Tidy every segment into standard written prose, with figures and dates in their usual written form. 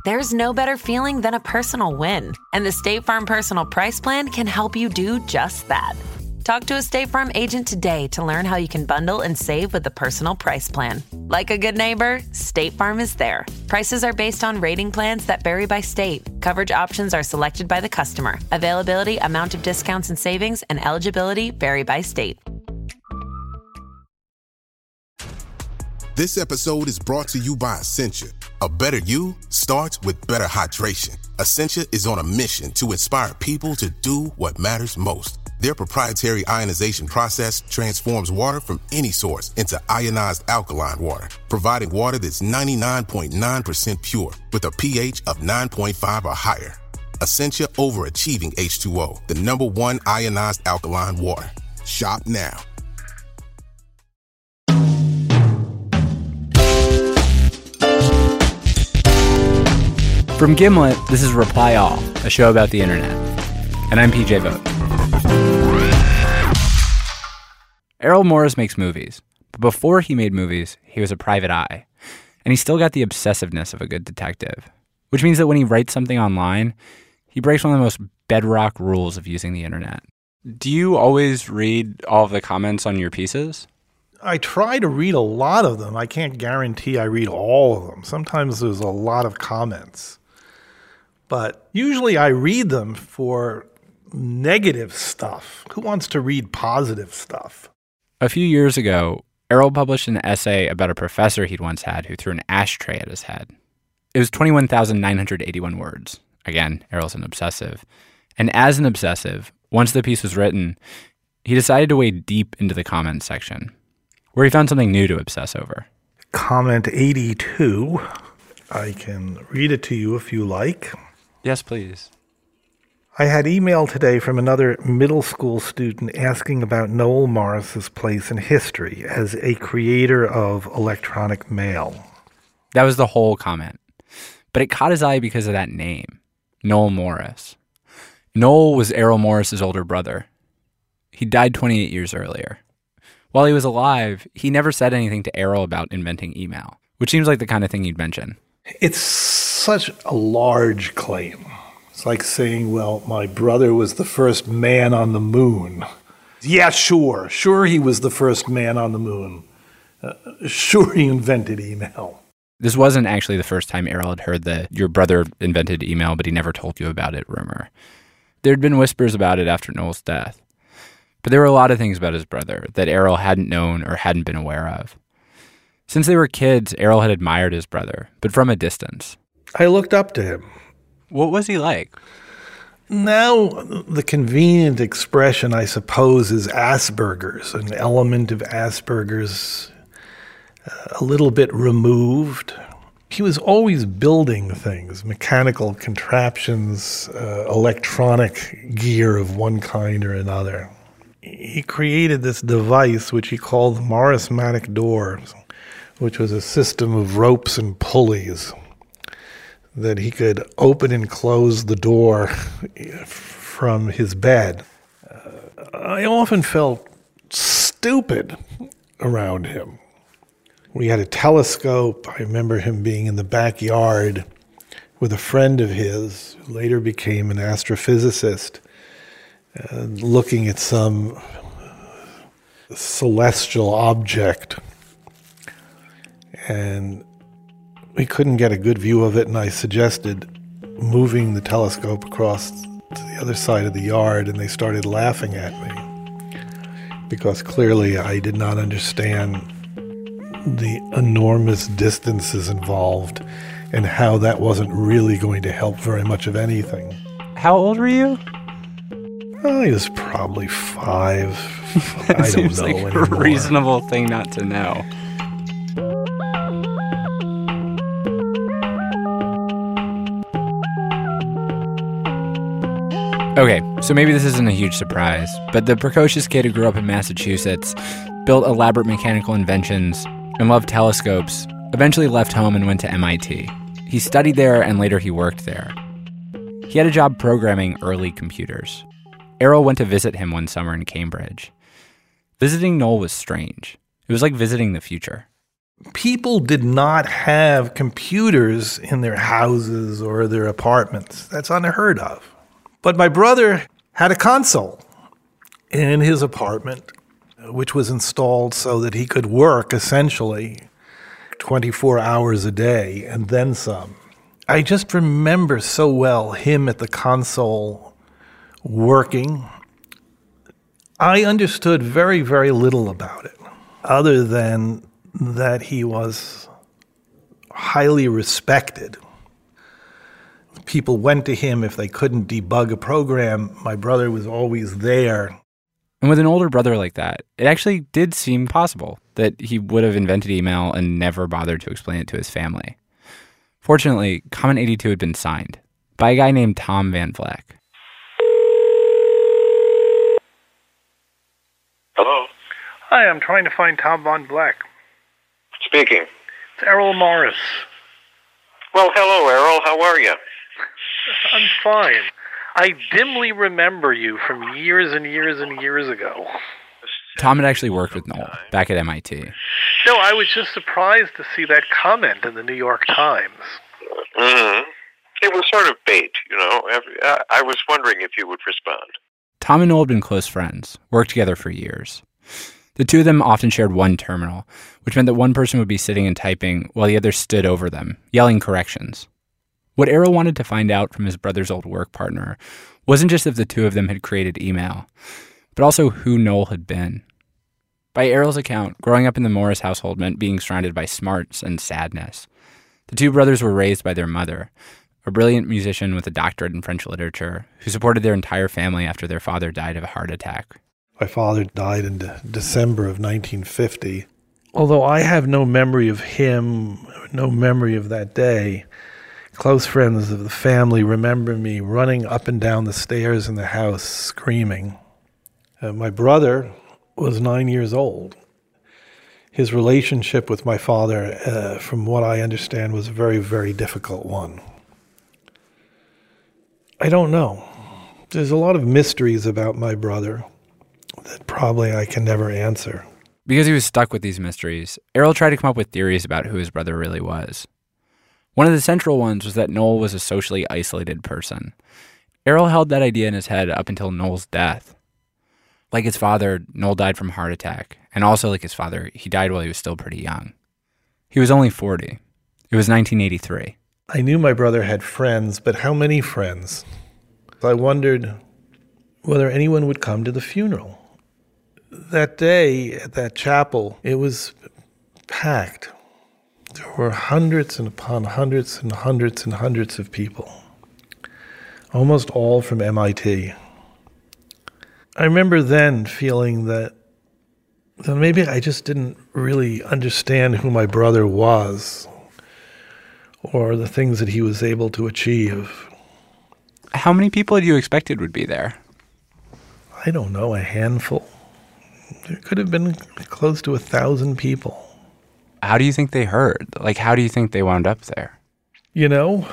There's no better feeling than a personal win. And the State Farm Personal Price Plan can help you do just that. Talk to a State Farm agent today to learn how you can bundle and save with the Personal Price Plan. Like a good neighbor, State Farm is there. Prices are based on rating plans that vary by state. Coverage options are selected by the customer. Availability, amount of discounts and savings, and eligibility vary by state. This episode is brought to you by Essentia. A better you starts with better hydration. Essentia is on a mission to inspire people to do what matters most. Their proprietary ionization process transforms water from any source into ionized alkaline water, providing water that's 99.9% pure with a pH of 9.5 or higher. Essentia overachieving H2O, the #1 ionized alkaline water. Shop now. From Gimlet, this is Reply All, a show about the internet. And I'm PJ Vogt. Errol Morris makes movies, but before he made movies, he was a private eye. And he's still got the obsessiveness of a good detective, which means that when he writes something online, he breaks one of the most bedrock rules of using the internet. Do you always read all of the comments on your pieces? I try to read a lot of them. I can't guarantee I read all of them. Sometimes there's a lot of comments. But usually I read them for negative stuff. Who wants to read positive stuff? A few years ago, Errol published an essay about a professor he'd once had who threw an ashtray at his head. It was 21,981 words. Again, Errol's an obsessive. And as an obsessive, once the piece was written, he decided to wade deep into the comments section, where he found something new to obsess over. Comment 82. I can read it to you if you like. Yes, please. I had email today from another middle school student asking about Noel Morris's place in history as a creator of electronic mail. That was the whole comment. But it caught his eye because of that name, Noel Morris. Noel was Errol Morris's older brother. He died 28 years earlier. While he was alive, he never said anything to Errol about inventing email, which seems like the kind of thing you'd mention. It's such a large claim. It's like saying, well, my brother was the first man on the moon. Yeah, sure he was the first man on the moon. Sure he invented email. This wasn't actually the first time Errol had heard that your brother invented email, but he never told you about it rumor. There'd been whispers about it after Noel's death. But there were a lot of things about his brother that Errol hadn't known or hadn't been aware of. Since they were kids, Errol had admired his brother, but from a distance. I looked up to him. What was he like? Now, the convenient expression, I suppose, is Asperger's, an element of Asperger's a little bit removed. He was always building things, mechanical contraptions, electronic gear of one kind or another. He created this device which he called the Morrismatic door, which was a system of ropes and pulleys that he could open and close the door from his bed. I often felt stupid around him. We had a telescope. I remember him being in the backyard with a friend of his who later became an astrophysicist, looking at some celestial object. And we couldn't get a good view of it, and I suggested moving the telescope across to the other side of the yard, and they started laughing at me because clearly I did not understand the enormous distances involved and how that wasn't really going to help very much of anything. How old were you? I was probably 5. I don't Seems know like anymore. a reasonable thing not to know. Okay, so maybe this isn't a huge surprise, but the precocious kid who grew up in Massachusetts, built elaborate mechanical inventions, and loved telescopes, eventually left home and went to MIT. He studied there and later he worked there. He had a job programming early computers. Errol went to visit him one summer in Cambridge. Visiting Noel was strange. It was like visiting the future. People did not have computers in their houses or their apartments. That's unheard of. But my brother had a console in his apartment, which was installed so that he could work essentially 24 hours a day and then some. I just remember so well him at the console working. I understood very, very little about it, other than that he was highly respected. People went to him if they couldn't debug a program. My brother was always there. And with an older brother like that, it actually did seem possible that he would have invented email and never bothered to explain it to his family. Fortunately, Comment 82 had been signed by a guy named Tom Van Vleck. Hello? Hi, I'm trying to find Tom Van Vleck. Speaking. It's Errol Morris. Well, hello, Errol. How are you? I'm fine. I dimly remember you from years and years and years ago. Tom had actually worked with Noel back at MIT. No, I was just surprised to see that comment in the New York Times. Mm-hmm. It was sort of bait, you know. I was wondering if you would respond. Tom and Noel had been close friends, worked together for years. The two of them often shared one terminal, which meant that one person would be sitting and typing while the other stood over them, yelling corrections. What Errol wanted to find out from his brother's old work partner wasn't just if the two of them had created email, but also who Noel had been. By Errol's account, growing up in the Morris household meant being surrounded by smarts and sadness. The two brothers were raised by their mother, a brilliant musician with a doctorate in French literature, who supported their entire family after their father died of a heart attack. My father died in December of 1950. Although I have no memory of him, no memory of that day, close friends of the family remember me running up and down the stairs in the house screaming. My brother was 9 years old. His relationship with my father, from what I understand, was a very, very difficult one. I don't know. There's a lot of mysteries about my brother that probably I can never answer. Because he was stuck with these mysteries, Errol tried to come up with theories about who his brother really was. One of the central ones was that Noel was a socially isolated person. Errol held that idea in his head up until Noel's death. Like his father, Noel died from a heart attack, and also like his father, he died while he was still pretty young. He was only 40. It was 1983. I knew my brother had friends, but how many friends? I wondered whether anyone would come to the funeral. That day at that chapel, it was packed. There were hundreds and upon hundreds and hundreds and hundreds of people, almost all from MIT. I remember then feeling that maybe I just didn't really understand who my brother was or the things that he was able to achieve. How many people had you expected would be there? I don't know, a handful. There could have been close to 1,000 people. How do you think they heard? Like, how do you think they wound up there? You know,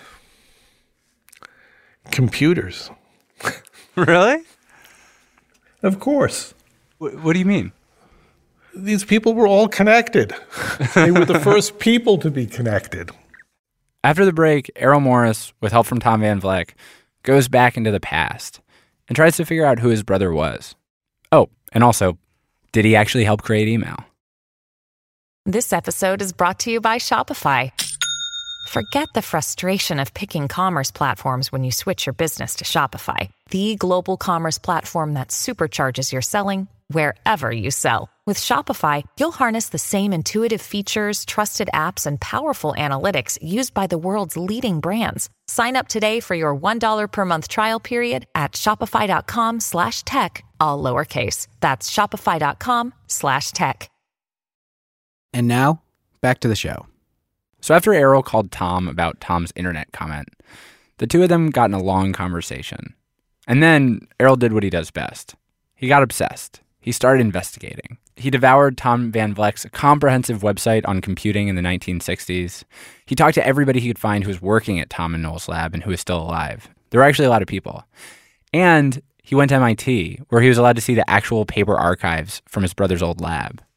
computers. Really? Of course. What do you mean? These people were all connected. They were the first people to be connected. After the break, Errol Morris, with help from Tom Van Vleck, goes back into the past and tries to figure out who his brother was. Oh, and also, did he actually help create email? This episode is brought to you by Shopify. Forget the frustration of picking commerce platforms when you switch your business to Shopify, the global commerce platform that supercharges your selling wherever you sell. With Shopify, you'll harness the same intuitive features, trusted apps, and powerful analytics used by the world's leading brands. Sign up today for your $1 per month trial period at shopify.com/tech, all lowercase. That's shopify.com/tech. And now, back to the show. So after Errol called Tom about Tom's internet comment, the two of them got in a long conversation. And then Errol did what he does best. He got obsessed. He started investigating. He devoured Tom Van Vleck's comprehensive website on computing in the 1960s. He talked to everybody he could find who was working at Tom and Noel's lab and who was still alive. There were actually a lot of people. And he went to MIT, where he was allowed to see the actual paper archives from his brother's old lab.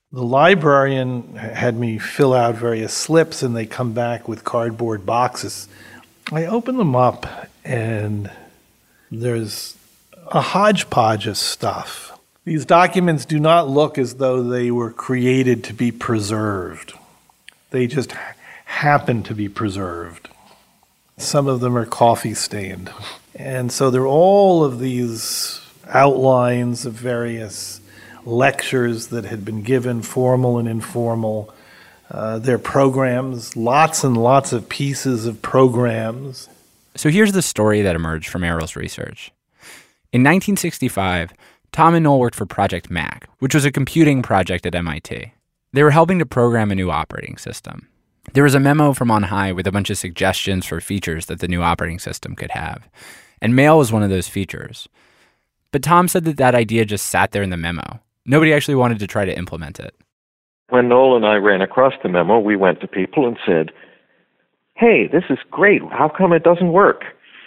The librarian had me fill out various slips, and they come back with cardboard boxes. I open them up, and there's a hodgepodge of stuff. These documents do not look as though they were created to be preserved. They just happen to be preserved. Some of them are coffee stained. And so there are all of these outlines of various lectures that had been given, formal and informal. There are programs, lots and lots of pieces of programs. So here's the story that emerged from Errol's research. In 1965, Tom and Noel worked for Project Mac, which was a computing project at MIT. They were helping to program a new operating system. There was a memo from on high with a bunch of suggestions for features that the new operating system could have, and mail was one of those features. But Tom said that idea just sat there in the memo. Nobody actually wanted to try to implement it. When Noel and I ran across the memo, we went to people and said, "Hey, this is great. How come it doesn't work?"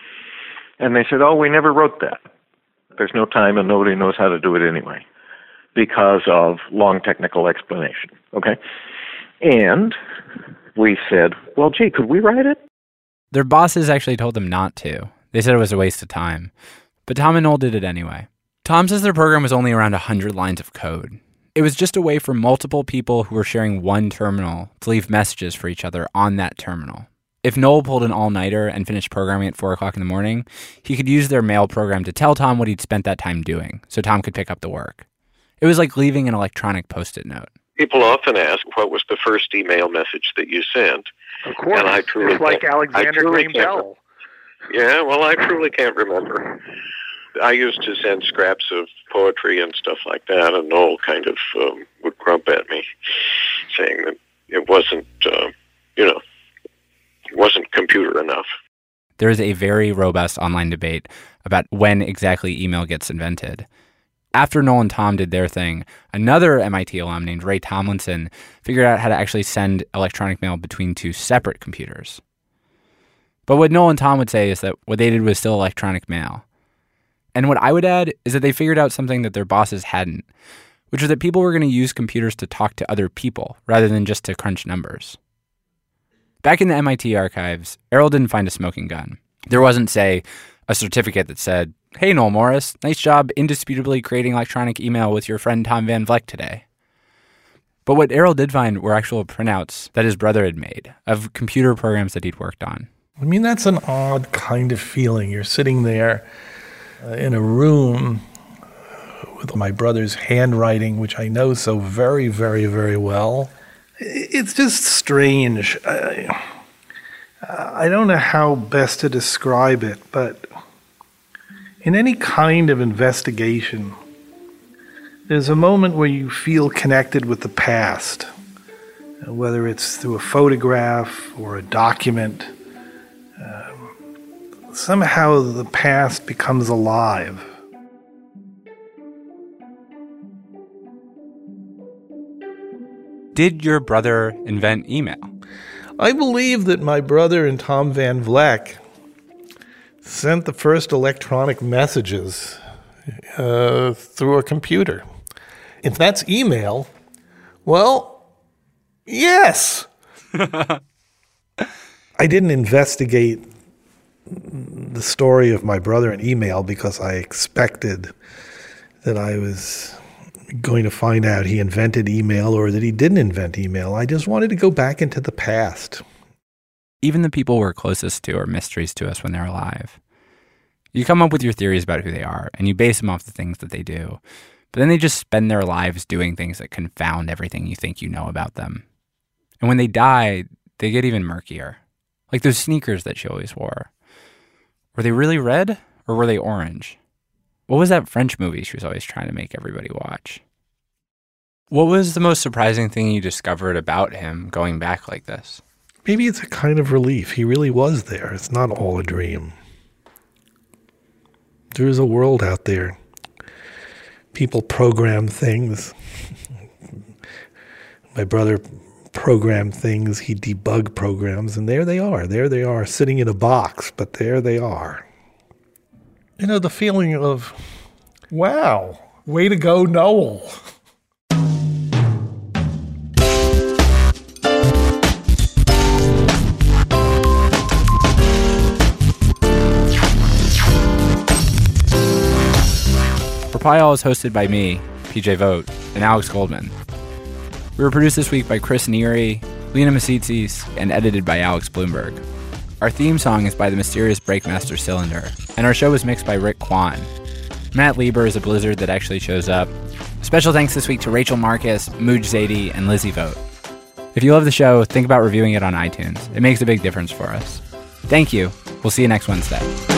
And they said, "Oh, we never wrote that. There's no time and nobody knows how to do it anyway because of long technical explanation." Okay? And we said, "Well, gee, could we write it?" Their bosses actually told them not to. They said it was a waste of time. But Tom and Noel did it anyway. Tom says their program was only around 100 lines of code. It was just a way for multiple people who were sharing one terminal to leave messages for each other on that terminal. If Noel pulled an all-nighter and finished programming at 4 o'clock in the morning, he could use their mail program to tell Tom what he'd spent that time doing, so Tom could pick up the work. It was like leaving an electronic Post-it note. People often ask, what was the first email message that you sent? Of course, and I truly it's like Alexander Graham Bell. Yeah, well, I truly can't remember. I used to send scraps of poetry and stuff like that, and Noel kind of would grump at me, saying that it wasn't, it wasn't computer enough. There is a very robust online debate about when exactly email gets invented. After Noel and Tom did their thing, another MIT alum named Ray Tomlinson figured out how to actually send electronic mail between two separate computers. But what Noel and Tom would say is that what they did was still electronic mail. And what I would add is that they figured out something that their bosses hadn't, which was that people were going to use computers to talk to other people rather than just to crunch numbers. Back in the MIT archives, Errol didn't find a smoking gun. There wasn't, say, a certificate that said, "Hey, Noel Morris, nice job indisputably creating electronic email with your friend Tom Van Vleck today." But what Errol did find were actual printouts that his brother had made of computer programs that he'd worked on. I mean, that's an odd kind of feeling. You're sitting there in a room with my brother's handwriting, which I know so very, very, very well. It's just strange. I don't know how best to describe it, but in any kind of investigation, there's a moment where you feel connected with the past, whether it's through a photograph or a document. Somehow the past becomes alive. Did your brother invent email? I believe that my brother and Tom Van Vleck sent the first electronic messages through a computer. If that's email, well, yes. I didn't investigate the story of my brother in email because I expected that I was going to find out he invented email or that he didn't invent email. I just wanted to go back into the past. Even the people we're closest to are mysteries to us when they're alive. You come up with your theories about who they are, and you base them off the things that they do. But then they just spend their lives doing things that confound everything you think you know about them. And when they die, they get even murkier. Like those sneakers that she always wore. Were they really red, or were they orange? What was that French movie she was always trying to make everybody watch? What was the most surprising thing you discovered about him going back like this? Maybe it's a kind of relief. He really was there. It's not all a dream. There is a world out there. People program things. My brother programmed things. He debugged programs, and there they are. There they are, sitting in a box, but there they are. You know, the feeling of, wow, way to go, Noel. Reply All is hosted by me, PJ Vogt, and Alex Goldman. We were produced this week by Chris Neary, Lena Masitsis, and edited by Alex Bloomberg. Our theme song is by the mysterious Breakmaster Cylinder, and our show was mixed by Rick Kwan. Matt Lieber is a blizzard that actually shows up. Special thanks this week to Rachel Marcus, Mooj Zadie, and Lizzie Vogt. If you love the show, think about reviewing it on iTunes. It makes a big difference for us. Thank you. We'll see you next Wednesday.